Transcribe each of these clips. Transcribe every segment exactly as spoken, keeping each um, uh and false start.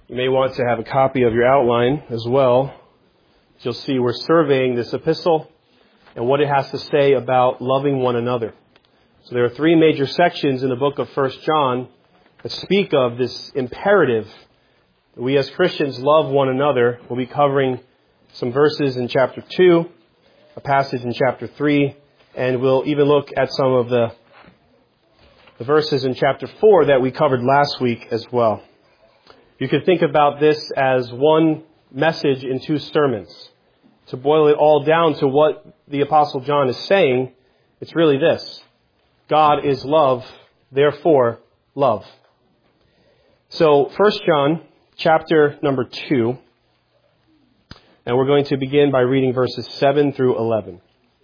You may want to have a copy of your outline as well. You'll see we're surveying this epistle and what it has to say about loving one another. So there are three major sections in the book of First John that speak of this imperative that we as Christians love one another. We'll be covering some verses in chapter two, a passage in chapter three, and we'll even look at some of the, the verses in chapter four that we covered last week as well. You could think about this as one message in two sermons. To boil it all down to what the Apostle John is saying, it's really this: God is love, therefore love. So, First John, chapter number two, and we're going to begin by reading verses seven through eleven.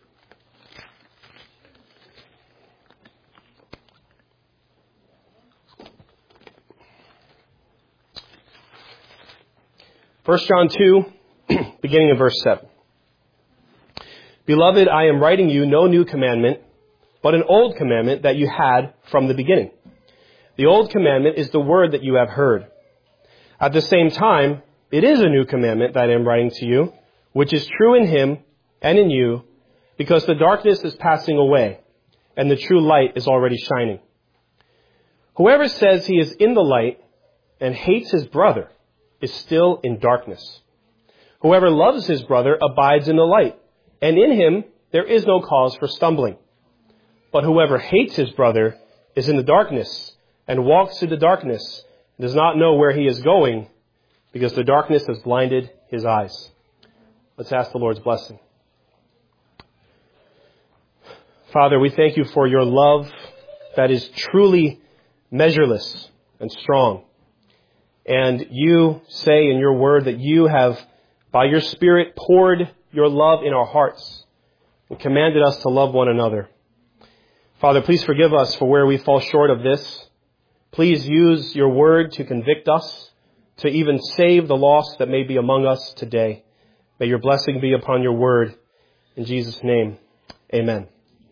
First John two, beginning in verse seven. Beloved, I am writing you no new commandment, but an old commandment that you had from the beginning. The old commandment is the word that you have heard. At the same time, it is a new commandment that I am writing to you, which is true in him and in you, because the darkness is passing away, and the true light is already shining. Whoever says he is in the light and hates his brother is still in darkness. Whoever loves his brother abides in the light, and in him there is no cause for stumbling. But whoever hates his brother is in the darkness, and walks through the darkness, and does not know where he is going, because the darkness has blinded his eyes. Let's ask the Lord's blessing. Father, we thank you for your love that is truly measureless and strong. And you say in your word that you have, by your Spirit, poured your love in our hearts and commanded us to love one another. Father, please forgive us for where we fall short of this. Please use your word to convict us, to even save the lost that may be among us today. May your blessing be upon your word. In Jesus' name, amen.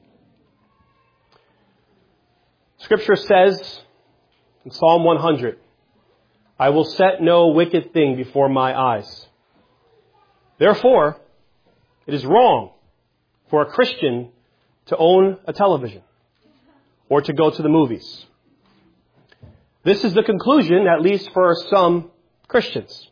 Scripture says in Psalm one hundred, I will set no wicked thing before my eyes. Therefore, it is wrong for a Christian to own a television or to go to the movies. This is the conclusion, at least for some Christians.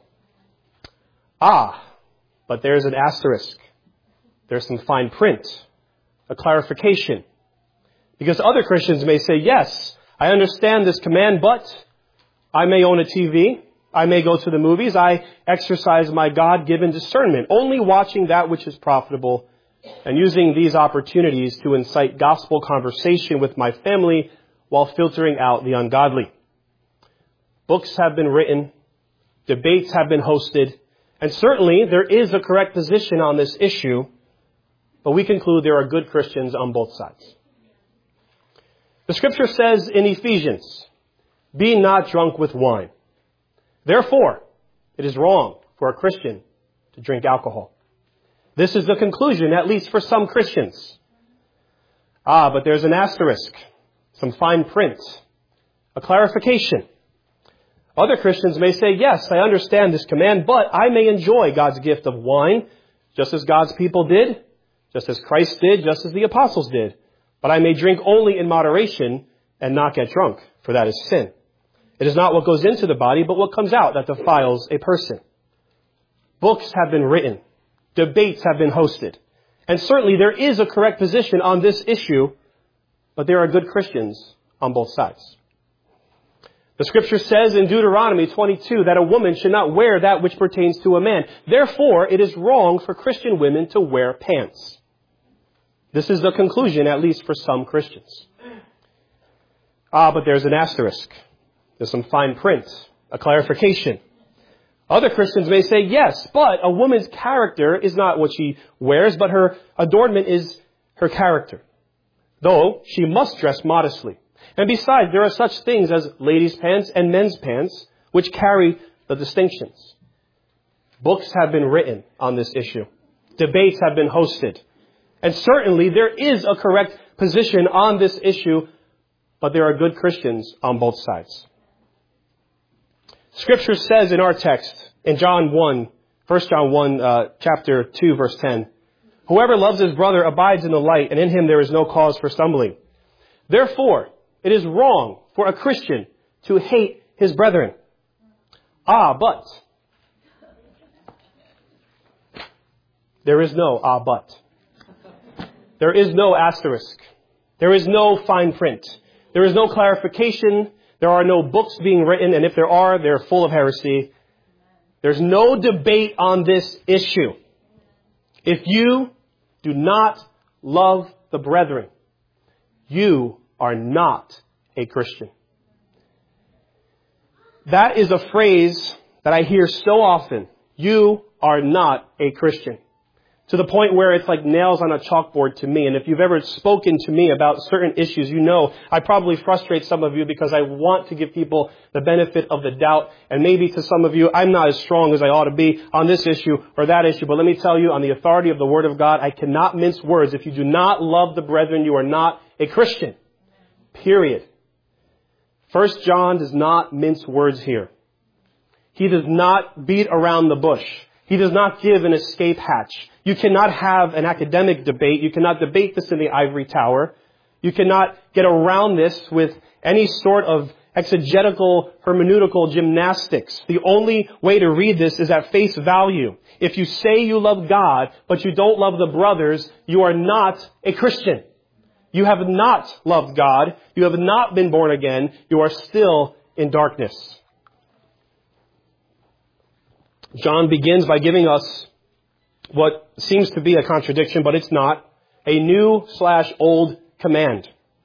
Ah, but there's an asterisk. There's some fine print, a clarification. Because other Christians may say, yes, I understand this command, but I may own a T V. I may go to the movies. I exercise my God-given discernment, only watching that which is profitable and using these opportunities to incite gospel conversation with my family while filtering out the ungodly. Books have been written, debates have been hosted, and certainly there is a correct position on this issue, but we conclude there are good Christians on both sides. The scripture says in Ephesians, be not drunk with wine. Therefore, it is wrong for a Christian to drink alcohol. This is the conclusion, at least for some Christians. Ah, but there's an asterisk, some fine print, a clarification. Other Christians may say, yes, I understand this command, but I may enjoy God's gift of wine, just as God's people did, just as Christ did, just as the apostles did. But I may drink only in moderation and not get drunk, for that is sin. It is not what goes into the body, but what comes out that defiles a person. Books have been written. Debates have been hosted. And certainly there is a correct position on this issue, but there are good Christians on both sides. The scripture says in Deuteronomy twenty-two that a woman should not wear that which pertains to a man. Therefore, it is wrong for Christian women to wear pants. This is the conclusion, at least for some Christians. Ah, but there's an asterisk. There's some fine print, a clarification. Other Christians may say, yes, but a woman's character is not what she wears, but her adornment is her character. Though she must dress modestly. And besides, there are such things as ladies' pants and men's pants, which carry the distinctions. Books have been written on this issue. Debates have been hosted. And certainly there is a correct position on this issue, but there are good Christians on both sides. Scripture says in our text, in John one, First John one, uh, chapter two, verse ten, whoever loves his brother abides in the light, and in him there is no cause for stumbling. Therefore, it is wrong for a Christian to hate his brethren. Ah, but. There is no ah, but. There is no asterisk. There is no fine print. There is no clarification. There are no books being written, and if there are, they're full of heresy. There's no debate on this issue. If you do not love the brethren, you are not a Christian. That is a phrase that I hear so often. You are not a Christian. To the point where it's like nails on a chalkboard to me. And if you've ever spoken to me about certain issues, you know I probably frustrate some of you because I want to give people the benefit of the doubt. And maybe to some of you, I'm not as strong as I ought to be on this issue or that issue. But let me tell you, on the authority of the Word of God, I cannot mince words. If you do not love the brethren, you are not a Christian. Period. First John does not mince words here. He does not beat around the bush. He does not give an escape hatch. You cannot have an academic debate. You cannot debate this in the ivory tower. You cannot get around this with any sort of exegetical, hermeneutical gymnastics. The only way to read this is at face value. If you say you love God, but you don't love the brothers, you are not a Christian. You have not loved God. You have not been born again. You are still in darkness. John begins by giving us what seems to be a contradiction, but it's not, a new slash old command.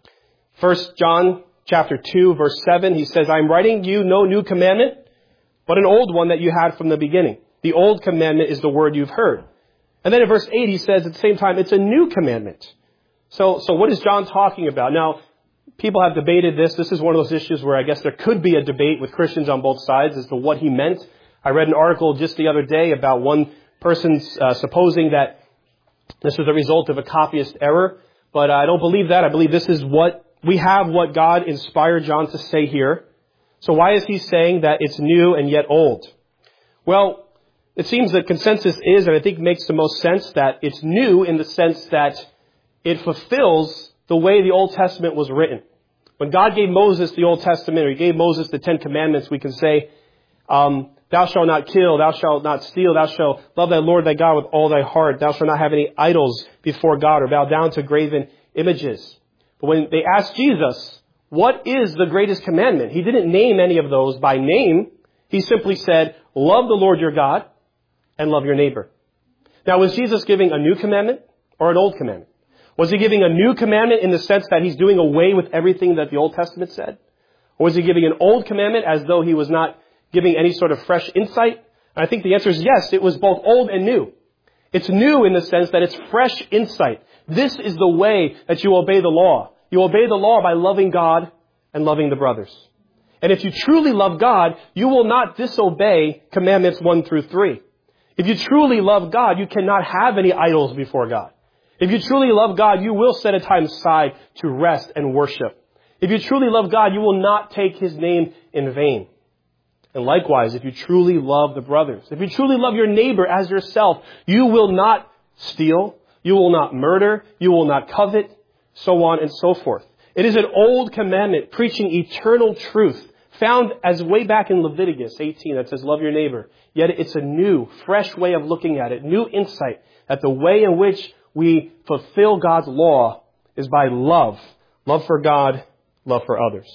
First John chapter two, verse seven, he says, I am writing you no new commandment, but an old one that you had from the beginning. The old commandment is the word you've heard. And then in verse eight, he says at the same time, it's a new commandment. So, so what is John talking about? Now, people have debated this. This is one of those issues where I guess there could be a debate with Christians on both sides as to what he meant. I read an article just the other day about one person uh, supposing that this was a result of a copyist error, but I don't believe that. I believe this is what we have, what God inspired John to say here. So why is he saying that it's new and yet old? Well, it seems that consensus is, and I think makes the most sense, that it's new in the sense that it fulfills the way the Old Testament was written. When God gave Moses the Old Testament, or he gave Moses the Ten Commandments, we can say, um, thou shalt not kill, thou shalt not steal, thou shalt love thy Lord thy God with all thy heart, thou shalt not have any idols before God or bow down to graven images. But when they asked Jesus, what is the greatest commandment? He didn't name any of those by name. He simply said, love the Lord your God and love your neighbor. Now, was Jesus giving a new commandment or an old commandment? Was he giving a new commandment in the sense that he's doing away with everything that the Old Testament said? Or was he giving an old commandment as though he was not giving any sort of fresh insight? And I think the answer is yes, it was both old and new. It's new in the sense that it's fresh insight. This is the way that you obey the law. You obey the law by loving God and loving the brothers. And if you truly love God, you will not disobey commandments one through three. If you truly love God, you cannot have any idols before God. If you truly love God, you will set a time aside to rest and worship. If you truly love God, you will not take his name in vain. And likewise, if you truly love the brothers, if you truly love your neighbor as yourself, you will not steal, you will not murder, you will not covet, so on and so forth. It is an old commandment preaching eternal truth, found as way back in Leviticus eighteen that says, love your neighbor. Yet it's a new, fresh way of looking at it, new insight that the way in which we fulfill God's law is by love. Love for God, love for others.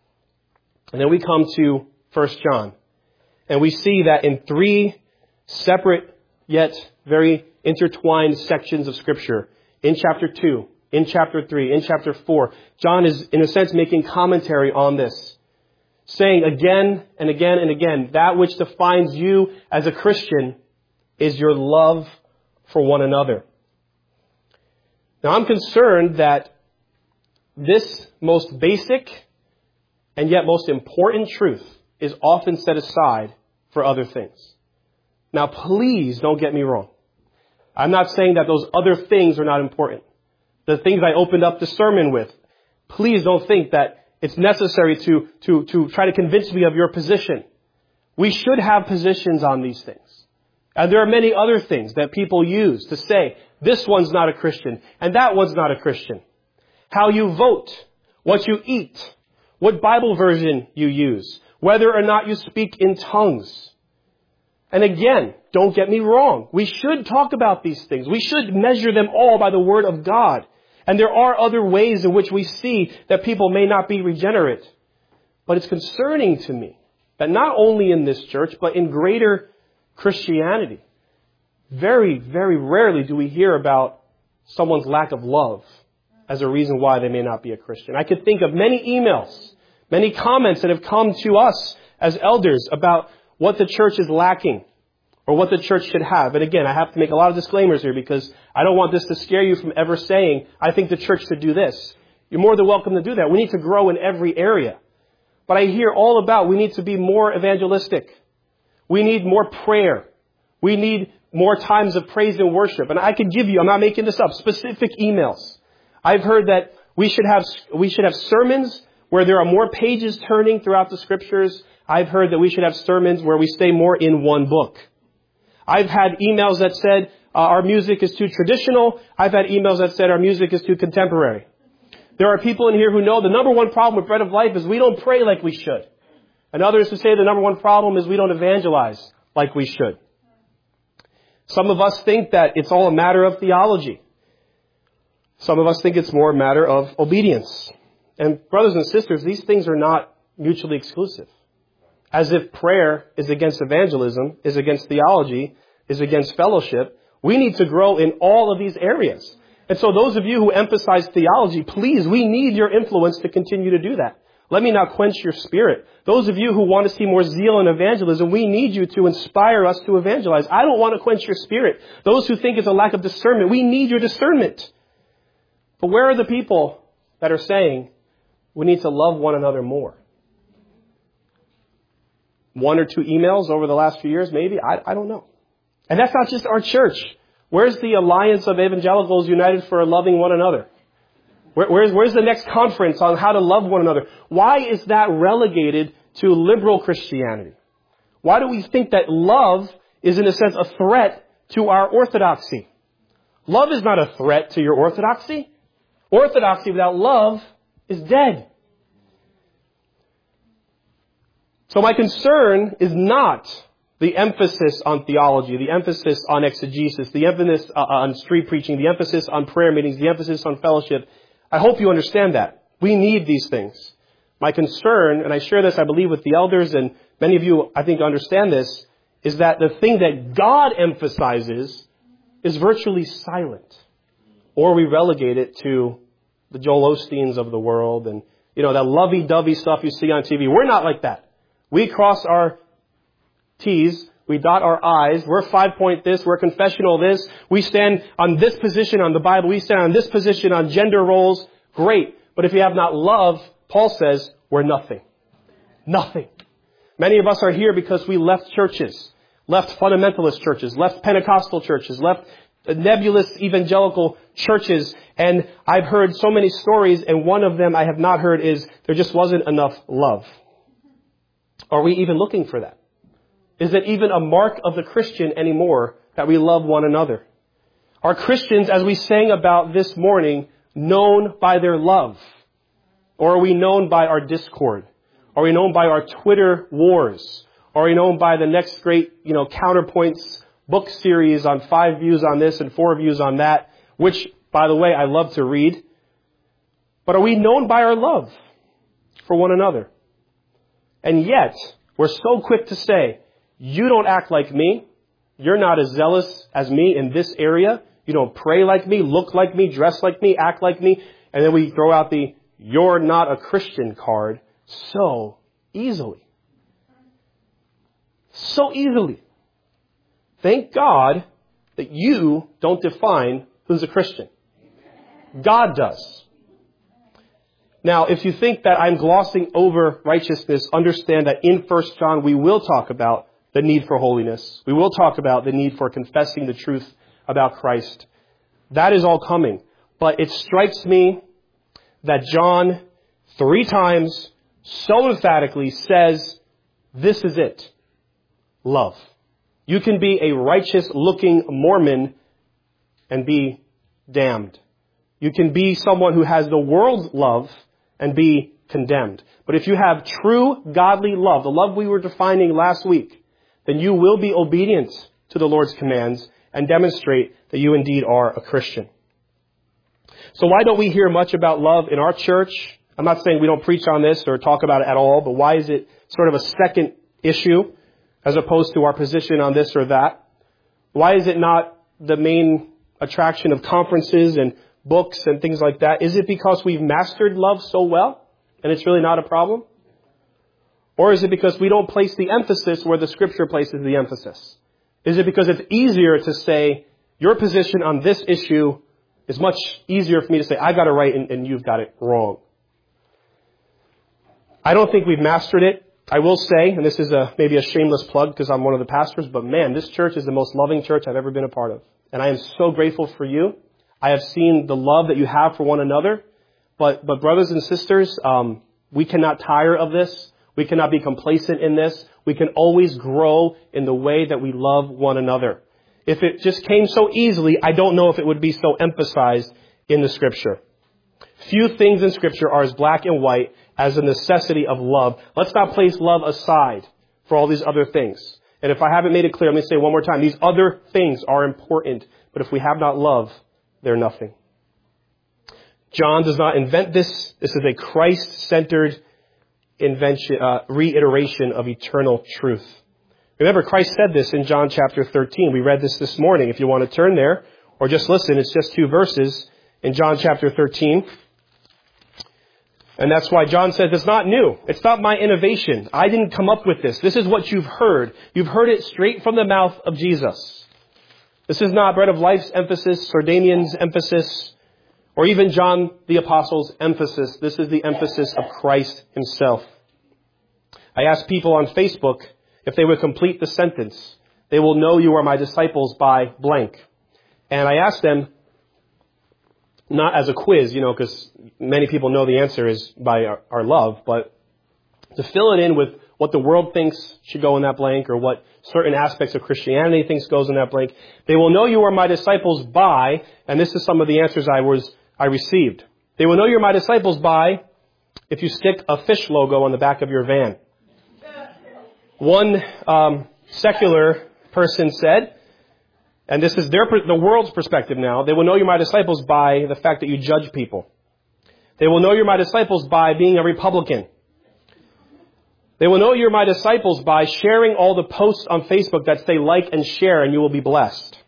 And then we come to First John. And we see that in three separate yet very intertwined sections of Scripture, in chapter two, in chapter three, in chapter four, John is in a sense making commentary on this, saying again and again and again, that which defines you as a Christian is your love for one another. Now I'm concerned that this most basic and yet most important truth is often set aside for other things. Now, please don't get me wrong. I'm not saying that those other things are not important. The things I opened up the sermon with, please don't think that it's necessary to, to, to try to convince me of your position. We should have positions on these things. And there are many other things that people use to say, this one's not a Christian, and that one's not a Christian. How you vote, what you eat, what Bible version you use, whether or not you speak in tongues. And again, don't get me wrong. We should talk about these things. We should measure them all by the Word of God. And there are other ways in which we see that people may not be regenerate. But it's concerning to me that not only in this church, but in greater Christianity, very, very rarely do we hear about someone's lack of love as a reason why they may not be a Christian. I could think of many emails, many comments that have come to us as elders about what the church is lacking or what the church should have. And again, I have to make a lot of disclaimers here because I don't want this to scare you from ever saying, I think the church should do this. You're more than welcome to do that. We need to grow in every area. But I hear all about we need to be more evangelistic. We need more prayer. We need more times of praise and worship. And I could give you, I'm not making this up, specific emails. I've heard that we should have, we should have sermons where there are more pages turning throughout the scriptures. I've heard that we should have sermons where we stay more in one book. I've had emails that said uh, our music is too traditional. I've had emails that said our music is too contemporary. There are people in here who know the number one problem with Bread of Life is we don't pray like we should. And others who say the number one problem is we don't evangelize like we should. Some of us think that it's all a matter of theology. Some of us think it's more a matter of obedience. And brothers and sisters, these things are not mutually exclusive. As if prayer is against evangelism, is against theology, is against fellowship. We need to grow in all of these areas. And so those of you who emphasize theology, please, we need your influence to continue to do that. Let me not quench your spirit. Those of you who want to see more zeal in evangelism, we need you to inspire us to evangelize. I don't want to quench your spirit. Those who think it's a lack of discernment, we need your discernment. But where are the people that are saying we need to love one another more? One or two emails over the last few years, maybe? I, I don't know. And that's not just our church. Where's the Alliance of Evangelicals United for Loving One Another? Where, where's, where's the next conference on how to love one another? Why is that relegated to liberal Christianity? Why do we think that love is, in a sense, a threat to our orthodoxy? Love is not a threat to your orthodoxy. Orthodoxy without love is dead. So my concern is not the emphasis on theology, the emphasis on exegesis, the emphasis on street preaching, the emphasis on prayer meetings, the emphasis on fellowship. I hope you understand that. We need these things. My concern, and I share this, I believe, with the elders, and many of you, I think, understand this, is that the thing that God emphasizes is virtually silent. Or we relegate it to the Joel Osteens of the world and, you know, that lovey-dovey stuff you see on T V. We're not like that. We cross our T's, we dot our I's, we're five-point this, we're confessional this, we stand on this position on the Bible, we stand on this position on gender roles. Great. But if you have not love, Paul says, we're nothing. Nothing. Many of us are here because we left churches, left fundamentalist churches, left Pentecostal churches, left nebulous evangelical churches, and I've heard so many stories, and one of them I have not heard is there just wasn't enough love. Are we even looking for that? Is it even a mark of the Christian anymore that we love one another? Are Christians, as we sang about this morning, known by their love? Or are we known by our discord? Are we known by our Twitter wars? Are we known by the next great, you know, Counterpoints book series on five views on this and four views on that, which, by the way, I love to read. But are we known by our love for one another? And yet, we're so quick to say, you don't act like me. You're not as zealous as me in this area. You don't pray like me, look like me, dress like me, act like me. And then we throw out the you're not a Christian card so easily. So easily. Thank God that you don't define who's a Christian. God does. Now, if you think that I'm glossing over righteousness, understand that in First John we will talk about the need for holiness. We will talk about the need for confessing the truth about Christ. That is all coming. But it strikes me that John three times so emphatically says, this is it. love. You can be a righteous-looking Mormon and be damned. You can be someone who has the world's love and be condemned. But if you have true godly love, the love we were defining last week, then you will be obedient to the Lord's commands and demonstrate that you indeed are a Christian. So why don't we hear much about love in our church? I'm not saying we don't preach on this or talk about it at all, but why is it sort of a second issue as opposed to our position on this or that? Why is it not the main attraction of conferences and books and things like that? Is it because we've mastered love so well and it's really not a problem? Or is it because we don't place the emphasis where the Scripture places the emphasis? Is it because it's easier to say, your position on this issue is much easier for me to say, I got it right and, and you've got it wrong? I don't think we've mastered it. I will say, and this is a maybe a shameless plug because I'm one of the pastors, but man, this church is the most loving church I've ever been a part of. And I am so grateful for you. I have seen the love that you have for one another. But, but brothers and sisters, um, we cannot tire of this. We cannot be complacent in this. We can always grow in the way that we love one another. If it just came so easily, I don't know if it would be so emphasized in the Scripture. Few things in Scripture are as black and white as the necessity of love. Let's not place love aside for all these other things. And if I haven't made it clear, let me say it one more time. These other things are important, but if we have not love, they're nothing. John does not invent this. This is a Christ-centered invention, uh, reiteration of eternal truth. Remember, Christ said this in John chapter thirteen. We read this this morning. If you want to turn there or just listen, it's just two verses in John chapter thirteen. And that's why John says it's not new. It's not my innovation. I didn't come up with this. This is what you've heard. You've heard it straight from the mouth of Jesus. This is not Bread of Life's emphasis or Damien's emphasis or even John the Apostle's emphasis. This is the emphasis of Christ himself. I asked people on Facebook if they would complete the sentence, they will know you are my disciples by blank. And I asked them, not as a quiz, you know, because many people know the answer is by our, our love, but to fill it in with what the world thinks should go in that blank or what certain aspects of Christianity thinks goes in that blank. They will know you are my disciples by, and this is some of the answers I was I received. They will know you're my disciples by if you stick a fish logo on the back of your van. One um, secular person said, and this is their the world's perspective now, they will know you're my disciples by the fact that you judge people. They will know you're my disciples by being a Republican. They will know you're my disciples by sharing all the posts on Facebook that say like and share, and you will be blessed.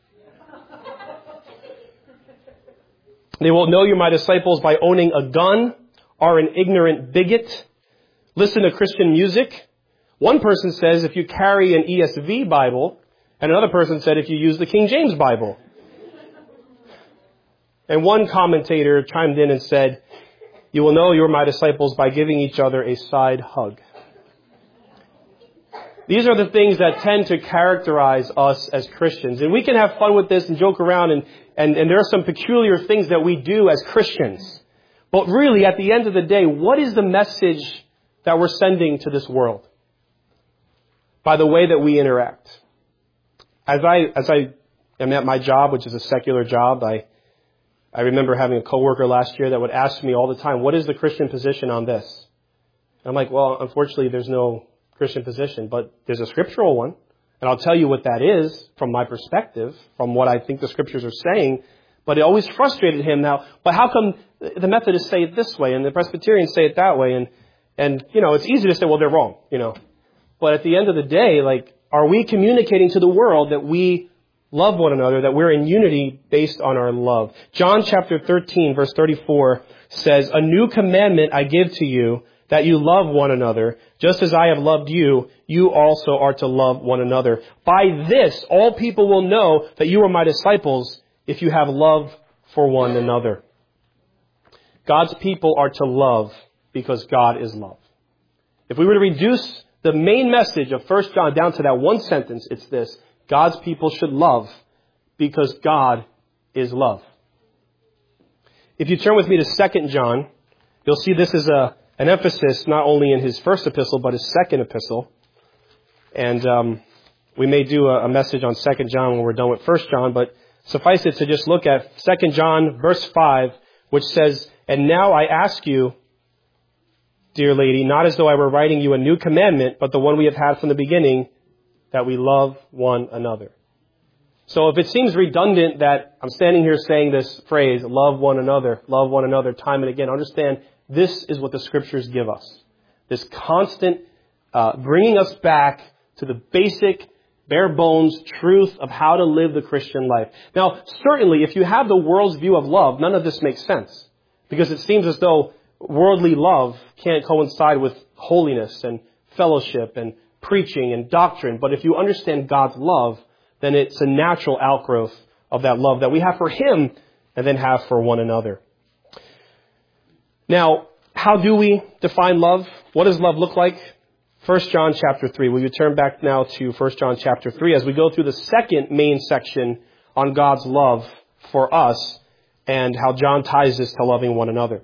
They will know you're my disciples by owning a gun, are an ignorant bigot, listen to Christian music. One person says if you carry an E S V Bible, and another person said if you use the King James Bible. And one commentator chimed in and said, you will know you're my disciples by giving each other a side hug. These are the things that tend to characterize us as Christians. And we can have fun with this and joke around, and, and, and there are some peculiar things that we do as Christians. But really, at the end of the day, what is the message that we're sending to this world? By the way that we interact. As I as I am at my job, which is a secular job, I I remember having a coworker last year that would ask me all the time, what is the Christian position on this? And I'm like, well, unfortunately, there's no Christian position, but there's a scriptural one. And I'll tell you what that is from my perspective, from what I think the scriptures are saying. But it always frustrated him now, but how come the Methodists say it this way and the Presbyterians say it that way? And, and you know, it's easy to say, well, they're wrong, you know. But at the end of the day, like, are we communicating to the world that we love one another, that we're in unity based on our love? John chapter thirteen, verse thirty-four says, a new commandment I give to you, that you love one another. Just as I have loved you, you also are to love one another. By this, all people will know that you are my disciples if you have love for one another. God's people are to love because God is love. If we were to reduce the main message of First John down to that one sentence, it's this: God's people should love because God is love. If you turn with me to Second John, you'll see this is a an emphasis not only in his first epistle, but his second epistle. And um, we may do a, a message on Second John when we're done with First John, but suffice it to just look at Second John verse five, which says, "And now I ask you, dear lady, not as though I were writing you a new commandment, but the one we have had from the beginning, that we love one another." So if it seems redundant that I'm standing here saying this phrase, love one another, love one another, time and again, understand this is what the Scriptures give us. This constant uh, bringing us back to the basic, bare bones truth of how to live the Christian life. Now, certainly, if you have the world's view of love, none of this makes sense. Because it seems as though worldly love can't coincide with holiness and fellowship and preaching and doctrine. But if you understand God's love, then it's a natural outgrowth of that love that we have for Him and then have for one another. Now, how do we define love? What does love look like? First John chapter three. Will you turn back now to First John chapter three as we go through the second main section on God's love for us and how John ties this to loving one another.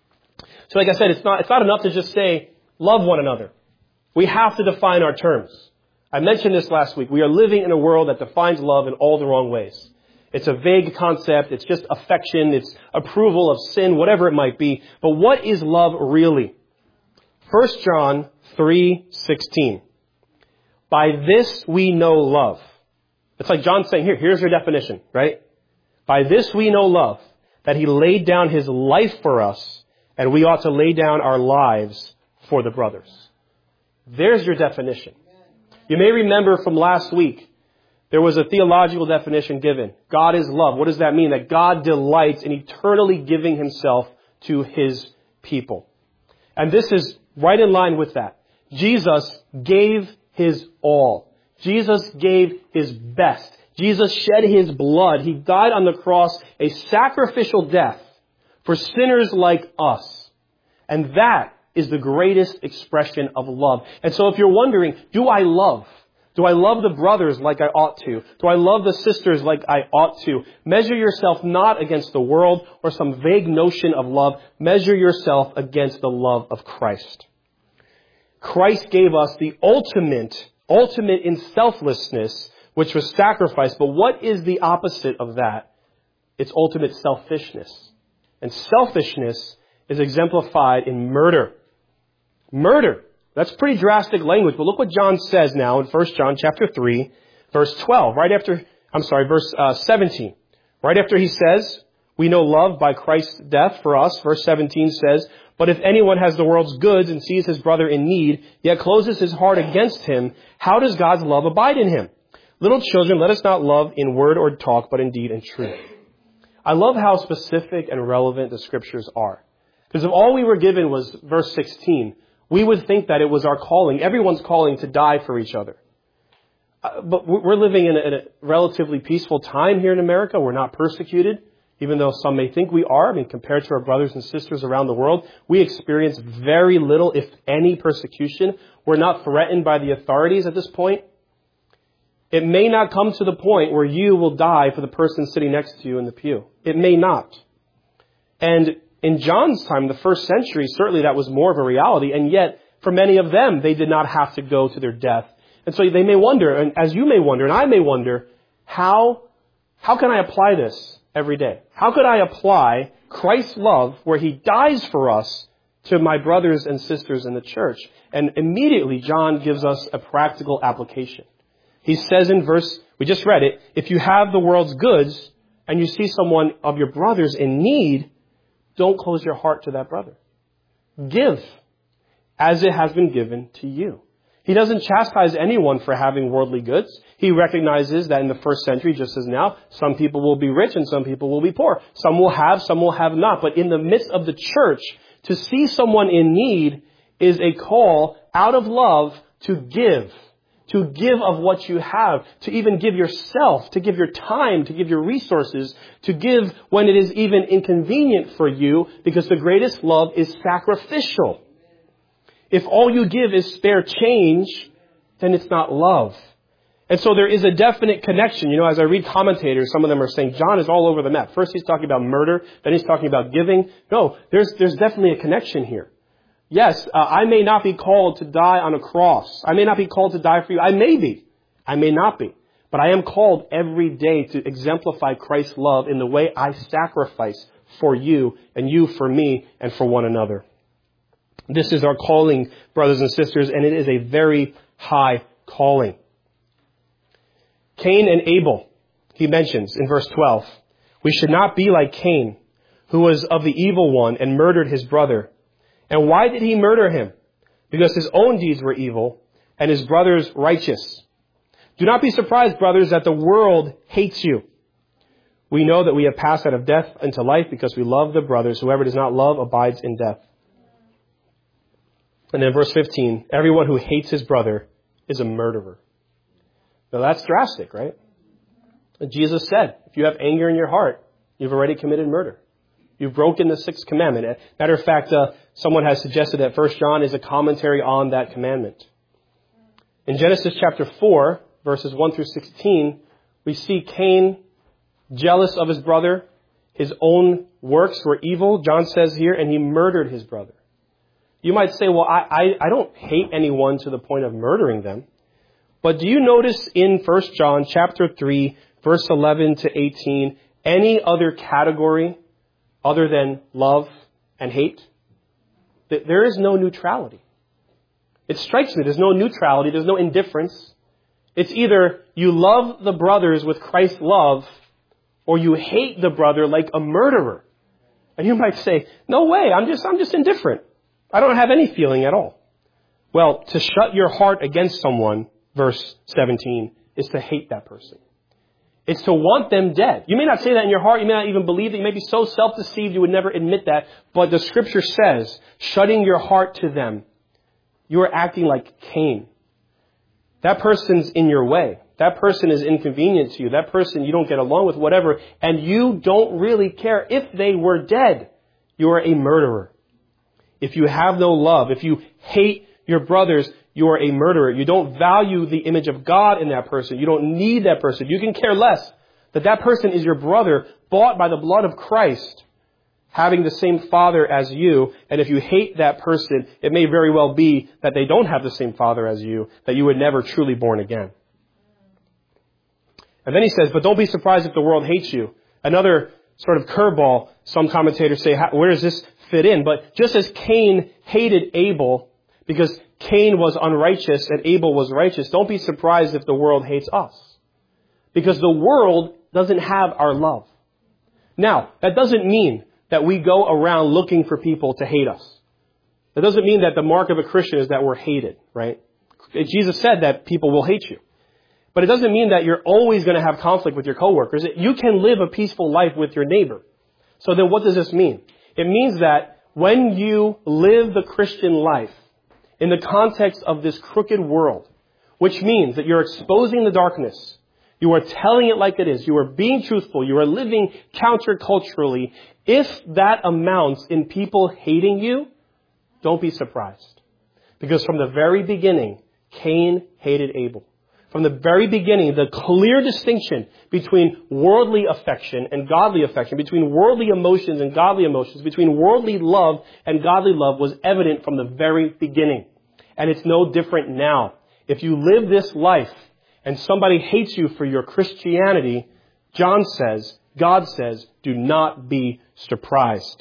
So like I said, it's not, it's not enough to just say, love one another. We have to define our terms. I mentioned this last week. We are living in a world that defines love in all the wrong ways. It's a vague concept. It's just affection. It's approval of sin, whatever it might be. But what is love really? First John three sixteen. By this we know love. It's like John saying, here, here's your definition, right? By this we know love, that He laid down His life for us, and we ought to lay down our lives for the brothers. There's your definition. You may remember from last week, there was a theological definition given. God is love. What does that mean? That God delights in eternally giving Himself to His people. And this is right in line with that. Jesus gave His all. Jesus gave His best. Jesus shed His blood. He died on the cross a sacrificial death for sinners like us. And that is the greatest expression of love. And so if you're wondering, do I love? Do I love the brothers like I ought to? Do I love the sisters like I ought to? Measure yourself not against the world or some vague notion of love. Measure yourself against the love of Christ. Christ gave us the ultimate, ultimate in selflessness, which was sacrifice. But what is the opposite of that? It's ultimate selfishness. And selfishness is exemplified in murder. Murder. That's pretty drastic language. But look what John says now in First John chapter three, verse twelve. Right after, I'm sorry, verse uh, seventeen. Right after he says, we know love by Christ's death for us. Verse seventeen says, but if anyone has the world's goods and sees his brother in need, yet closes his heart against him, how does God's love abide in him? Little children, let us not love in word or talk, but in deed and truth. I love how specific and relevant the Scriptures are. Because if all we were given was verse sixteen, we would think that it was our calling, everyone's calling, to die for each other. Uh, but we're living in a, in a relatively peaceful time here in America. We're not persecuted, even though some may think we are. I mean, compared to our brothers and sisters around the world, we experience very little, if any, persecution. We're not threatened by the authorities at this point. It may not come to the point where you will die for the person sitting next to you in the pew. It may not. And in John's time, the first century, certainly that was more of a reality. And yet, for many of them, they did not have to go to their death. And so they may wonder, and as you may wonder, and I may wonder, how, how can I apply this every day? How could I apply Christ's love, where He dies for us, to my brothers and sisters in the church? And immediately, John gives us a practical application. He says in verse, we just read it, if you have the world's goods and you see someone of your brothers in need, don't close your heart to that brother. Give as it has been given to you. He doesn't chastise anyone for having worldly goods. He recognizes that in the first century, just as now, some people will be rich and some people will be poor. Some will have, some will have not. But in the midst of the church, to see someone in need is a call out of love to give. To give of what you have, to even give yourself, to give your time, to give your resources, to give when it is even inconvenient for you, because the greatest love is sacrificial. If all you give is spare change, then it's not love. And so there is a definite connection. You know, as I read commentators, some of them are saying John is all over the map. First he's talking about murder, then he's talking about giving. No, there's, there's definitely a connection here. Yes, uh, I may not be called to die on a cross. I may not be called to die for you. I may be. I may not be. But I am called every day to exemplify Christ's love in the way I sacrifice for you and you for me and for one another. This is our calling, brothers and sisters, and it is a very high calling. Cain and Abel, he mentions in verse twelve. We should not be like Cain, who was of the evil one and murdered his brother. And why did he murder him? Because his own deeds were evil and his brother's righteous. Do not be surprised, brothers, that the world hates you. We know that we have passed out of death into life because we love the brothers. Whoever does not love abides in death. And then verse fifteen, everyone who hates his brother is a murderer. Now that's drastic, right? Jesus said, if you have anger in your heart, you've already committed murder. You've broken the sixth commandment. Matter of fact, uh, someone has suggested that First John is a commentary on that commandment. In Genesis chapter four, verses one through sixteen, we see Cain jealous of his brother. His own works were evil, John says here, and he murdered his brother. You might say, well, I, I, I don't hate anyone to the point of murdering them. But do you notice in First John chapter three, verse eleven to eighteen, any other category other than love and hate? There is no neutrality. It strikes me, there's no neutrality, there's no indifference. It's either you love the brothers with Christ's love, or you hate the brother like a murderer. And you might say, no way, I'm just, I'm just indifferent. I don't have any feeling at all. Well, to shut your heart against someone, verse seventeen, is to hate that person. It's to want them dead. You may not say that in your heart. You may not even believe that. You may be so self-deceived you would never admit that. But the scripture says, shutting your heart to them, you are acting like Cain. That person's in your way. That person is inconvenient to you. That person you don't get along with, whatever. And you don't really care if they were dead. You are a murderer. If you have no love, if you hate your brothers, you are a murderer. You don't value the image of God in that person. You don't need that person. You can care less that that person is your brother, bought by the blood of Christ, having the same father as you. And if you hate that person, it may very well be that they don't have the same father as you, that you were never truly born again. And then he says, but don't be surprised if the world hates you. Another sort of curveball, some commentators say, where does this fit in? But just as Cain hated Abel because Cain was unrighteous and Abel was righteous, don't be surprised if the world hates us. Because the world doesn't have our love. Now, that doesn't mean that we go around looking for people to hate us. That doesn't mean that the mark of a Christian is that we're hated, right? Jesus said that people will hate you. But it doesn't mean that you're always going to have conflict with your coworkers. You can live a peaceful life with your neighbor. So then what does this mean? It means that when you live the Christian life in the context of this crooked world, which means that you're exposing the darkness, you are telling it like it is, you are being truthful, you are living counterculturally, if that amounts in people hating you, don't be surprised. Because from the very beginning, Cain hated Abel. From the very beginning, the clear distinction between worldly affection and godly affection, between worldly emotions and godly emotions, between worldly love and godly love was evident from the very beginning. And it's no different now. If you live this life and somebody hates you for your Christianity, John says, God says, do not be surprised.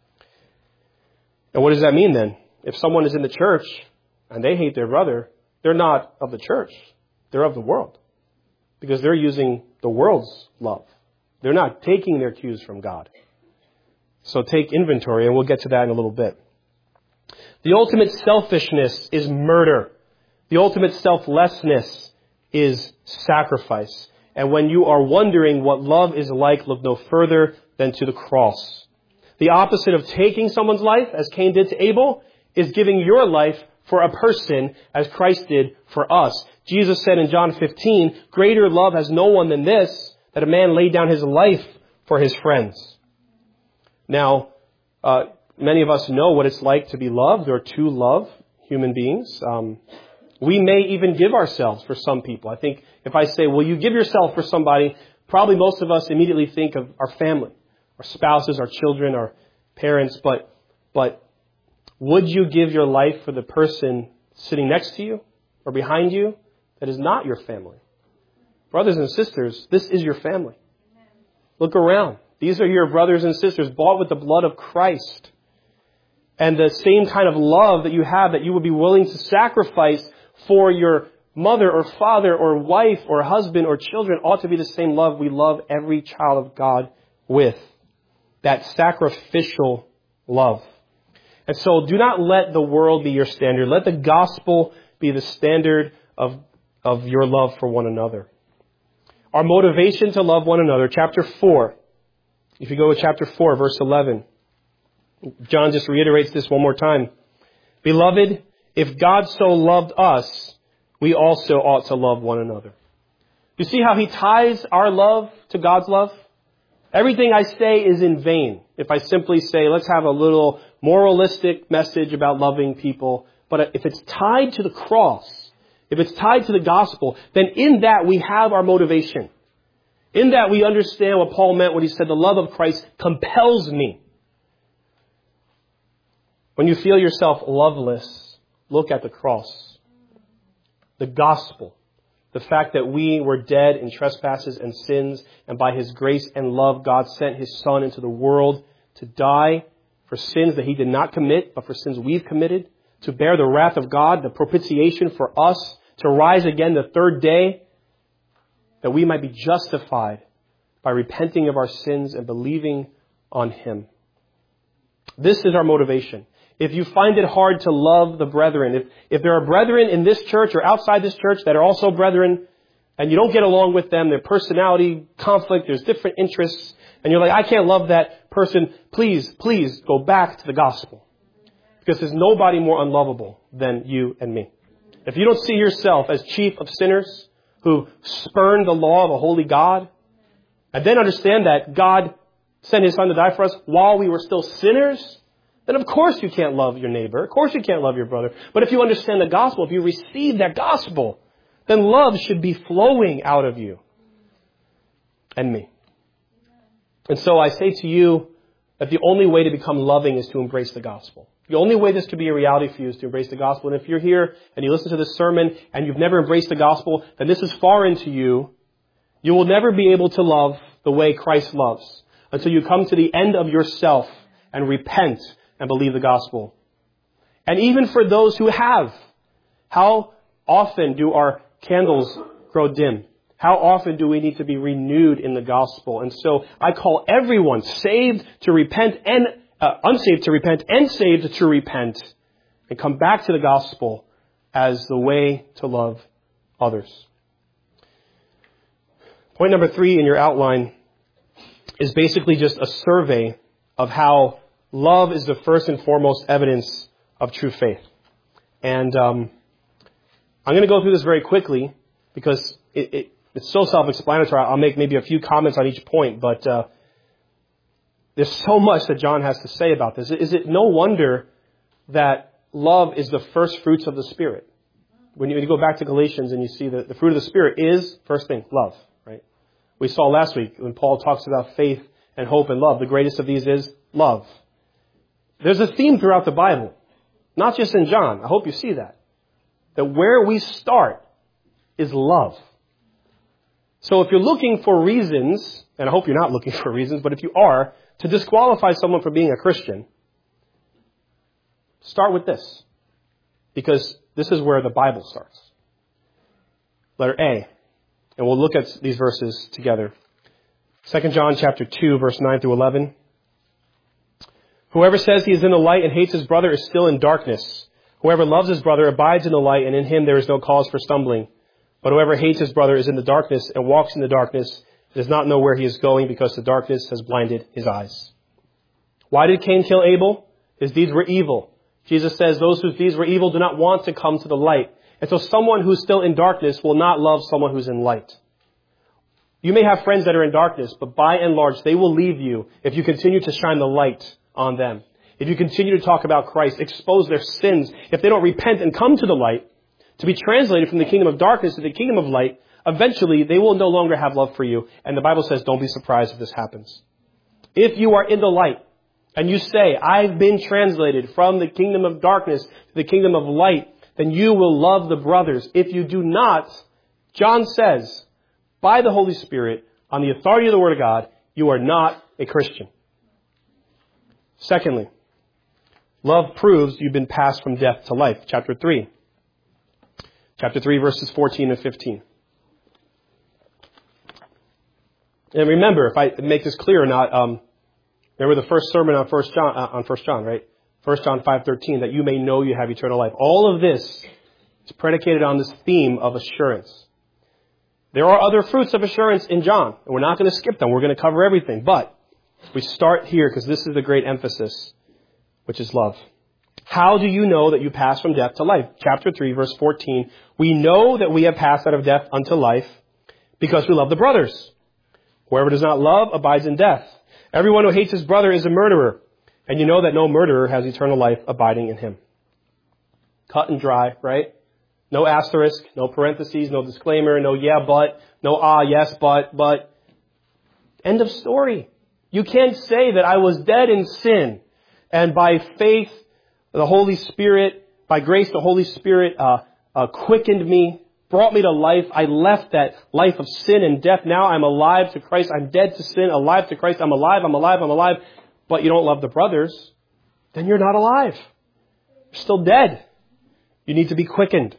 And what does that mean then? If someone is in the church and they hate their brother, they're not of the church. They're of the world. Because they're using the world's love. They're not taking their cues from God. So take inventory, and we'll get to that in a little bit. The ultimate selfishness is murder. The ultimate selflessness is sacrifice. And when you are wondering what love is like, look no further than to the cross. The opposite of taking someone's life, as Cain did to Abel, is giving your life for a person as Christ did for us. Jesus said in John fifteen, greater love has no one than this, that a man laid down his life for his friends. Now, uh, many of us know what it's like to be loved or to love human beings. Um, we may even give ourselves for some people. I think if I say, will you give yourself for somebody, probably most of us immediately think of our family, our spouses, our children, our parents. But, but would you give your life for the person sitting next to you or behind you that is not your family, Brothers and sisters, this is your family. Look around. These are your brothers and sisters bought with the blood of Christ. And the same kind of love that you have, that you would be willing to sacrifice for your mother or father or wife or husband or children, ought to be the same love we love every child of God with. That sacrificial love. And so do not let the world be your standard. Let the gospel be the standard of, of your love for one another. Our motivation to love one another, chapter four. If you go to chapter four, verse eleven. John just reiterates this one more time. Beloved, if God so loved us, we also ought to love one another. You see how he ties our love to God's love? Everything I say is in vain if I simply say, let's have a little moralistic message about loving people. But if it's tied to the cross, if it's tied to the gospel, then in that we have our motivation. In that we understand what Paul meant when he said the love of Christ compels me. When you feel yourself loveless, look at the cross. The gospel. The fact that we were dead in trespasses and sins, and by his grace and love, God sent his Son into the world to die for sins that he did not commit, but for sins we've committed, to bear the wrath of God, the propitiation for us, to rise again the third day, that we might be justified by repenting of our sins and believing on him. This is our motivation. If you find it hard to love the brethren, if, if there are brethren in this church or outside this church that are also brethren, and you don't get along with them, their personality conflict, there's different interests, and you're like, I can't love that person, please, please go back to the gospel. Because there's nobody more unlovable than you and me. If you don't see yourself as chief of sinners who spurn the law of a holy God, and then understand that God sent his Son to die for us while we were still sinners, then of course you can't love your neighbor. Of course you can't love your brother. But if you understand the gospel, if you receive that gospel, then love should be flowing out of you and me. And so I say to you that the only way to become loving is to embrace the gospel. The only way this could be a reality for you is to embrace the gospel. And if you're here and you listen to this sermon and you've never embraced the gospel, then this is foreign to you. You will never be able to love the way Christ loves until you come to the end of yourself and repent and believe the gospel. And even for those who have, how often do our candles grow dim? How often do we need to be renewed in the gospel? And so I call everyone saved to repent and uh, unsaved to repent and saved to repent and come back to the gospel as the way to love others. Point number three in your outline is basically just a survey of how love is the first and foremost evidence of true faith. And um, I'm going to go through this very quickly because it, it, it's so self-explanatory. I'll make maybe a few comments on each point, but uh, there's so much that John has to say about this. Is it no wonder that love is the first fruits of the Spirit? When you, when you go back to Galatians and you see that the fruit of the Spirit is, first thing, love, right? We saw last week when Paul talks about faith and hope and love. The greatest of these is love. There's a theme throughout the Bible, not just in John. I hope you see that. That where we start is love. So if you're looking for reasons, and I hope you're not looking for reasons, but if you are, to disqualify someone from being a Christian, start with this. Because this is where the Bible starts. Letter A. And we'll look at these verses together. Second John chapter two, verse nine through eleven. Whoever says he is in the light and hates his brother is still in darkness. Whoever loves his brother abides in the light, and in him there is no cause for stumbling. But whoever hates his brother is in the darkness and walks in the darkness, does not know where he is going because the darkness has blinded his eyes. Why did Cain kill Abel? His deeds were evil. Jesus says those whose deeds were evil do not want to come to the light. And so someone who's still in darkness will not love someone who's in light. You may have friends that are in darkness, but by and large, they will leave you if you continue to shine the light on them. If you continue to talk about Christ, expose their sins, if they don't repent and come to the light, to be translated from the kingdom of darkness to the kingdom of light, eventually they will no longer have love for you. And the Bible says, don't be surprised if this happens. If you are in the light and you say, I've been translated from the kingdom of darkness to the kingdom of light, then you will love the brothers. If you do not, John says, by the Holy Spirit, on the authority of the Word of God, you are not a Christian. Secondly, love proves you've been passed from death to life. Chapter three. Chapter three, verses fourteen and fifteen. And remember, if I make this clear or not, um, remember the first sermon on First John, uh, on First John, right? First John five thirteen, that you may know you have eternal life. All of this is predicated on this theme of assurance. There are other fruits of assurance in John, and we're not going to skip them. We're going to cover everything. But we start here because this is the great emphasis, which is love. How do you know that you pass from death to life? Chapter three, verse fourteen. We know that we have passed out of death unto life because we love the brothers. Whoever does not love abides in death. Everyone who hates his brother is a murderer. And you know that no murderer has eternal life abiding in him. Cut and dry, right? No asterisk, no parentheses, no disclaimer, no yeah, but, no ah, yes, but, but. End of story. You can't say that I was dead in sin, and by faith, the Holy Spirit, by grace, the Holy Spirit uh, uh, quickened me, brought me to life. I left that life of sin and death. Now I'm alive to Christ. I'm dead to sin, alive to Christ. I'm alive, I'm alive, I'm alive. But you don't love the brothers, then you're not alive. You're still dead. You need to be quickened.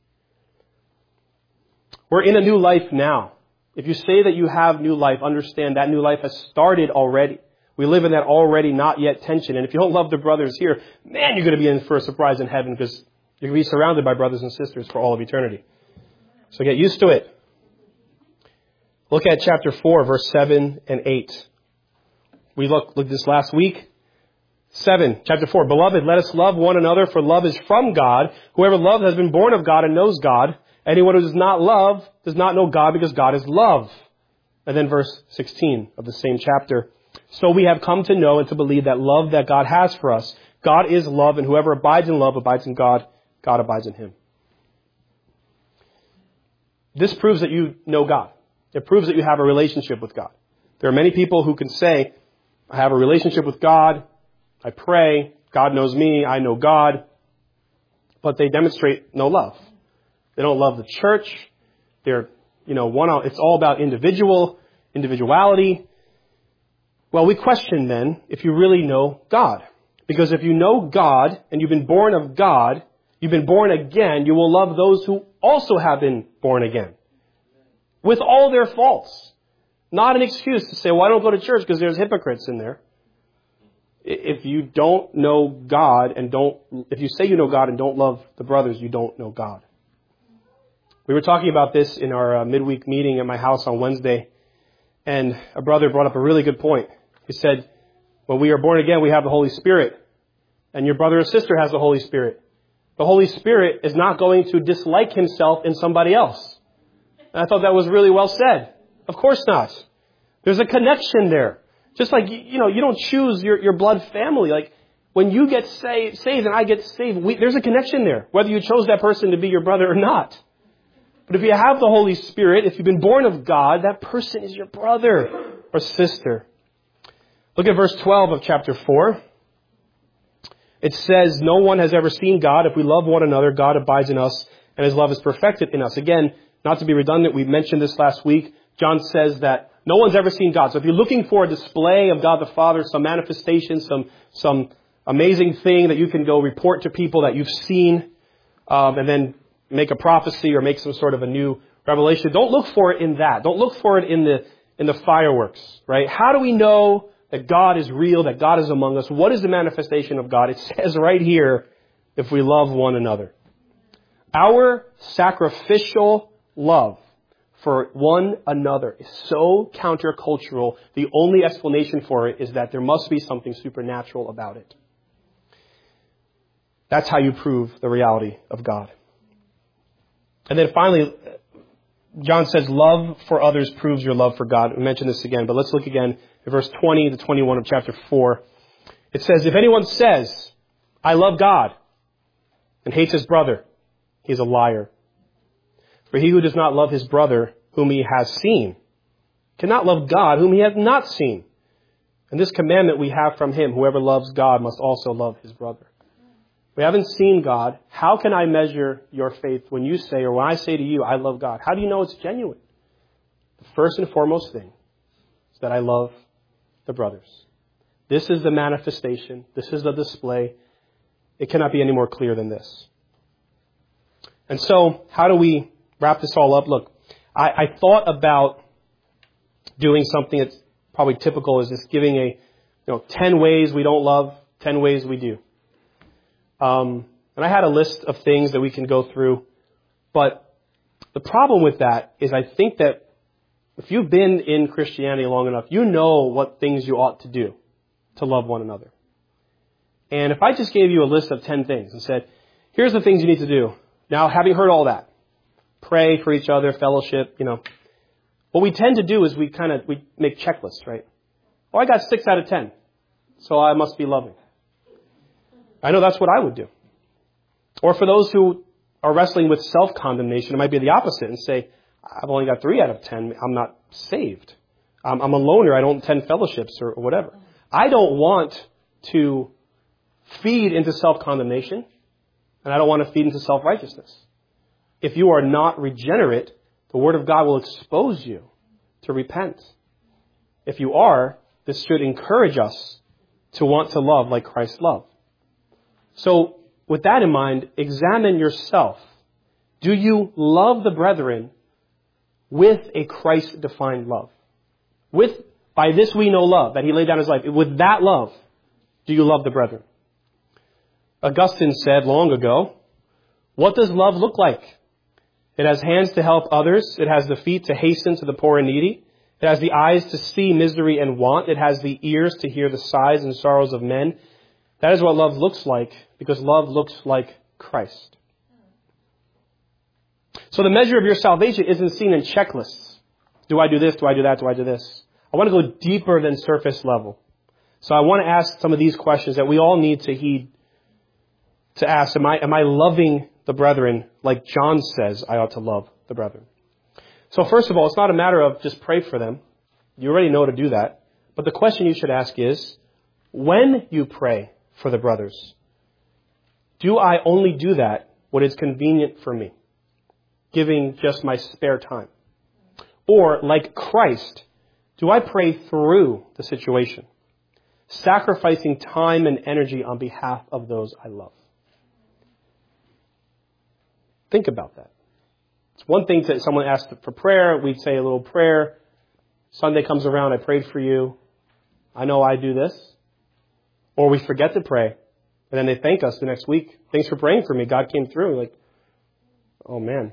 We're in a new life now. If you say that you have new life, understand that new life has started already. We live in that already not yet tension. And if you don't love the brothers here, man, you're going to be in for a surprise in heaven because you're going to be surrounded by brothers and sisters for all of eternity. So get used to it. Look at chapter four, verse seven and eight. We looked look this last week. seven, chapter four. Beloved, let us love one another, for love is from God. Whoever loves has been born of God and knows God. Anyone who does not love does not know God, because God is love. And then verse sixteen of the same chapter. So we have come to know and to believe that love that God has for us. God is love, and whoever abides in love abides in God. God abides in him. This proves that you know God. It proves that you have a relationship with God. There are many people who can say, I have a relationship with God. I pray. God knows me. I know God. But they demonstrate no love. They don't love the church. They're, you know, one, it's all about individual, individuality. Well, we question then if you really know God. Because if you know God and you've been born of God, you've been born again, you will love those who also have been born again. With all their faults. Not an excuse to say, well, I don't go to church because there's hypocrites in there. If you don't know God and don't, if you say you know God and don't love the brothers, you don't know God. We were talking about this in our uh, midweek meeting at my house on Wednesday, and a brother brought up a really good point. He said, when we are born again, we have the Holy Spirit, and your brother or sister has the Holy Spirit. The Holy Spirit is not going to dislike himself in somebody else. And I thought that was really well said. Of course not. There's a connection there. Just like, you know, you don't choose your, your blood family. Like, when you get saved, saved and I get saved, we, there's a connection there, whether you chose that person to be your brother or not. But if you have the Holy Spirit, if you've been born of God, that person is your brother or sister. Look at verse twelve of chapter four. It says, no one has ever seen God. If we love one another, God abides in us, and his love is perfected in us. Again, not to be redundant, we mentioned this last week. John says that no one's ever seen God. So if you're looking for a display of God the Father, some manifestation, some some amazing thing that you can go report to people that you've seen, um, and then make a prophecy or make some sort of a new revelation, don't look for it in that. Don't look for it in the in the fireworks, right? How do we know that God is real, that God is among us? What is the manifestation of God? It says right here, if we love one another. Our sacrificial love for one another is so countercultural. The only explanation for it is that there must be something supernatural about it. That's how you prove the reality of God. And then finally, John says, love for others proves your love for God. We mentioned this again, but let's look again at verse twenty to twenty-one of chapter four. It says, if anyone says, I love God, and hates his brother, he's a liar. For he who does not love his brother, whom he has seen, cannot love God, whom he has not seen. And this commandment we have from him, whoever loves God must also love his brother. We haven't seen God. How can I measure your faith when you say, or when I say to you, I love God? How do you know it's genuine? first and foremost thing is that I love the brothers. This is the manifestation. This is the display. It cannot be any more clear than this. And so, how do we wrap this all up? Look, I, I thought about doing something that's probably typical, is just giving a, you know, ten ways we don't love, ten ways we do. Um, and I had a list of things that we can go through, but the problem with that is I think that if you've been in Christianity long enough, you know what things you ought to do to love one another. And if I just gave you a list of ten things and said, here's the things you need to do. Now, having heard all that, pray for each other, fellowship, you know, what we tend to do is we kind of, we make checklists, right? Oh, I got six out of ten, so I must be loving. I know that's what I would do. Or for those who are wrestling with self-condemnation, it might be the opposite and say, I've only got three out of ten. I'm not saved. I'm, I'm a loner. I don't attend fellowships or, or whatever. I don't want to feed into self-condemnation, and I don't want to feed into self-righteousness. If you are not regenerate, the Word of God will expose you to repent. If you are, this should encourage us to want to love like Christ loved. So, with that in mind, examine yourself. Do you love the brethren with a Christ-defined love? With, by this we know love, that He laid down His life. With that love, do you love the brethren? Augustine said long ago, what does love look like? It has hands to help others. It has the feet to hasten to the poor and needy. It has the eyes to see misery and want. It has the ears to hear the sighs and sorrows of men. That is what love looks like, because love looks like Christ. So the measure of your salvation isn't seen in checklists. Do I do this? Do I do that? Do I do this? I want to go deeper than surface level. So I want to ask some of these questions that we all need to heed, to ask. Am I, am I loving the brethren like John says I ought to love the brethren? So first of all, it's not a matter of just pray for them. You already know to do that. But the question you should ask is, when you pray for the brothers, do I only do that when it's convenient for me, giving just my spare time? Or, like Christ, do I pray through the situation, sacrificing time and energy on behalf of those I love? Think about that. It's one thing to someone asks for prayer, we'd say a little prayer. Sunday comes around, I prayed for you. I know I do this. Or we forget to pray, and then they thank us the next week. Thanks for praying for me. God came through. Like, oh man.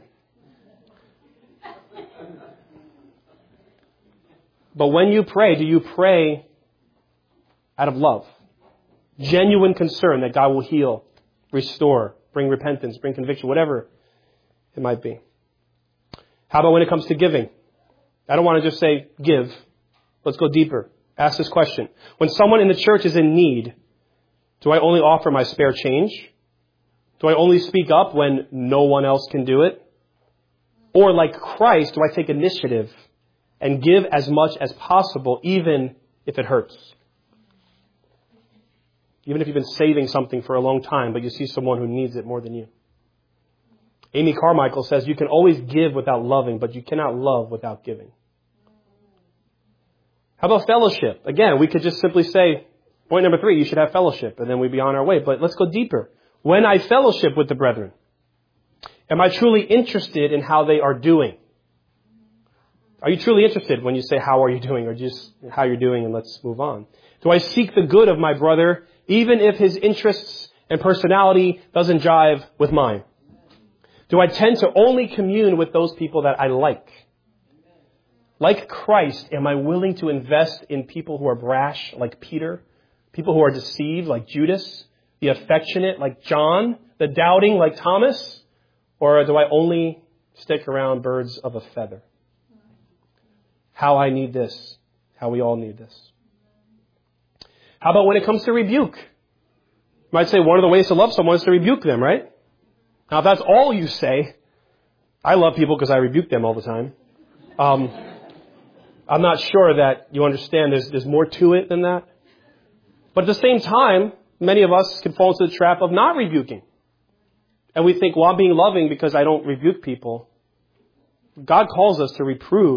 But when you pray, do you pray out of love? Genuine concern that God will heal, restore, bring repentance, bring conviction, whatever it might be. How about when it comes to giving? I don't want to just say give. Let's go deeper. Ask this question. When someone in the church is in need, do I only offer my spare change? Do I only speak up when no one else can do it? Or like Christ, do I take initiative and give as much as possible, even if it hurts? Even if you've been saving something for a long time, but you see someone who needs it more than you. Amy Carmichael says you can always give without loving, but you cannot love without giving. How about fellowship? Again, we could just simply say, point number three, you should have fellowship, and then we'd be on our way. But let's go deeper. When I fellowship with the brethren, am I truly interested in how they are doing? Are you truly interested when you say, how are you doing? Or just how you're doing and let's move on? Do I seek the good of my brother, even if his interests and personality doesn't jive with mine? Do I tend to only commune with those people that I like? Like Christ, am I willing to invest in people who are brash, like Peter? People who are deceived, like Judas? The affectionate, like John? The doubting, like Thomas? Or do I only stick around birds of a feather? How I need this. How we all need this. How about when it comes to rebuke? You might say one of the ways to love someone is to rebuke them, right? Now, if that's all you say, I love people because I rebuke them all the time. Um, I'm not sure that you understand there's, there's more to it than that. But at the same time, many of us can fall into the trap of not rebuking. And we think, well, I'm being loving because I don't rebuke people. God calls us to reprove and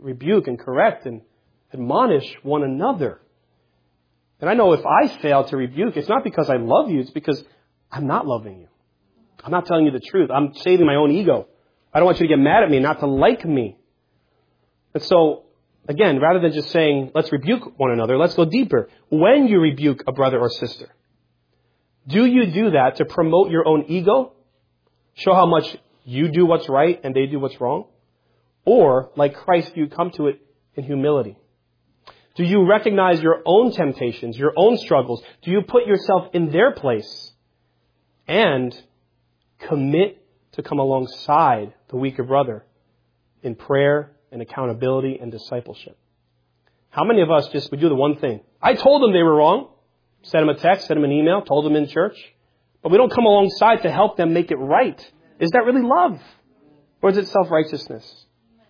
rebuke and correct and admonish one another. And I know if I fail to rebuke, it's not because I love you, it's because I'm not loving you. I'm not telling you the truth. I'm saving my own ego. I don't want you to get mad at me, not to like me. And so, again, rather than just saying, let's rebuke one another, let's go deeper. When you rebuke a brother or sister, do you do that to promote your own ego? Show how much you do what's right and they do what's wrong? Or, like Christ, do you come to it in humility? Do you recognize your own temptations, your own struggles? Do you put yourself in their place and commit to come alongside the weaker brother in prayer and accountability and discipleship? How many of us just, we do the one thing? I told them they were wrong. Sent them a text, sent them an email, told them in church. But we don't come alongside to help them make it right. Is that really love? Or is it self-righteousness?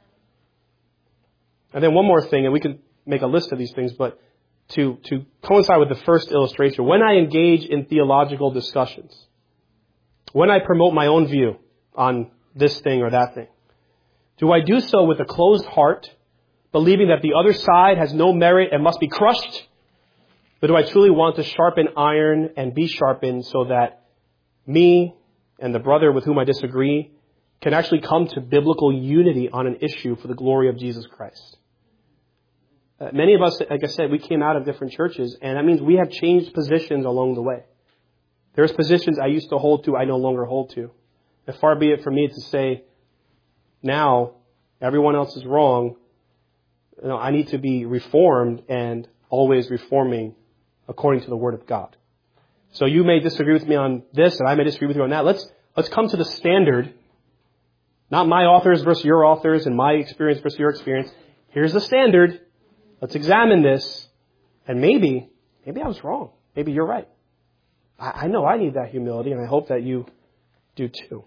And then one more thing, and we can make a list of these things, but to, to coincide with the first illustration, when I engage in theological discussions, when I promote my own view on this thing or that thing, do I do so with a closed heart, believing that the other side has no merit and must be crushed? Or do I truly want to sharpen iron and be sharpened so that me and the brother with whom I disagree can actually come to biblical unity on an issue for the glory of Jesus Christ? Uh, many of us, like I said, we came out of different churches, and that means we have changed positions along the way. There's positions I used to hold to, I no longer hold to. And far be it from me to say, now, everyone else is wrong. You know, I need to be reformed and always reforming according to the Word of God. So you may disagree with me on this, and I may disagree with you on that. Let's let's come to the standard, not my authors versus your authors and my experience versus your experience. Here's the standard. Let's examine this. And maybe, maybe I was wrong. Maybe you're right. I, I know I need that humility, and I hope that you do too.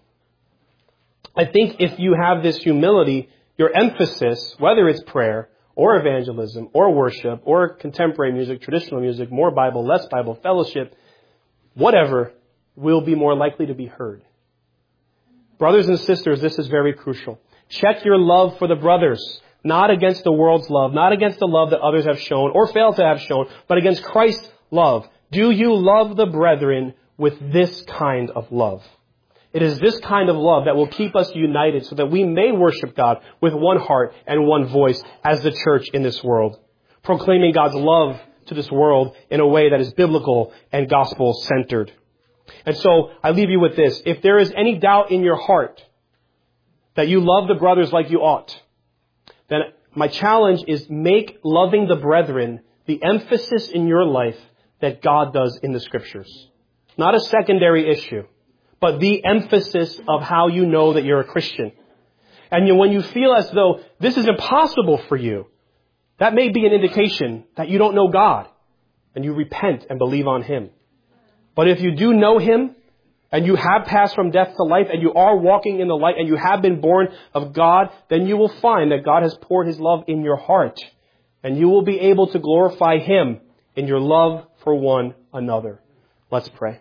I think if you have this humility, your emphasis, whether it's prayer or evangelism or worship or contemporary music, traditional music, more Bible, less Bible, fellowship, whatever, will be more likely to be heard. Brothers and sisters, this is very crucial. Check your love for the brothers, not against the world's love, not against the love that others have shown or failed to have shown, but against Christ's love. Do you love the brethren with this kind of love? It is this kind of love that will keep us united so that we may worship God with one heart and one voice as the church in this world, proclaiming God's love to this world in a way that is biblical and gospel-centered. And so I leave you with this. If there is any doubt in your heart that you love the brothers like you ought, then my challenge is make loving the brethren the emphasis in your life that God does in the Scriptures. Not a secondary issue, but the emphasis of how you know that you're a Christian. And you, when you feel as though this is impossible for you, that may be an indication that you don't know God and you repent and believe on Him. But if you do know Him and you have passed from death to life and you are walking in the light and you have been born of God, then you will find that God has poured His love in your heart and you will be able to glorify Him in your love for one another. Let's pray.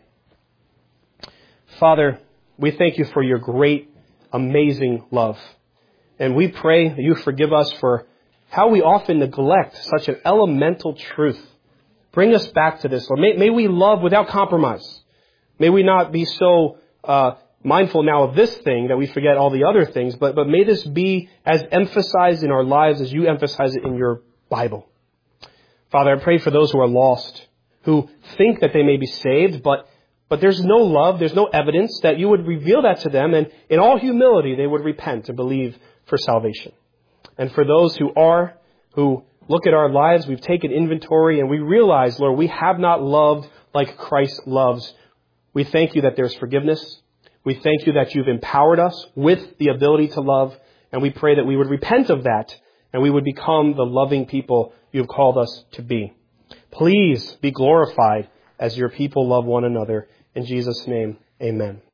Father, we thank you for your great, amazing love. And we pray that you forgive us for how we often neglect such an elemental truth. Bring us back to this, Lord. May, may we love without compromise. May we not be so uh, mindful now of this thing that we forget all the other things, but, but may this be as emphasized in our lives as you emphasize it in your Bible. Father, I pray for those who are lost, who think that they may be saved, but But there's no love, there's no evidence, that you would reveal that to them, and in all humility they would repent and believe for salvation. And for those who are, who look at our lives, we've taken inventory, and we realize, Lord, we have not loved like Christ loves. We thank you that there's forgiveness. We thank you that you've empowered us with the ability to love, and we pray that we would repent of that, and we would become the loving people you've called us to be. Please be glorified as your people love one another. In Jesus' name, amen.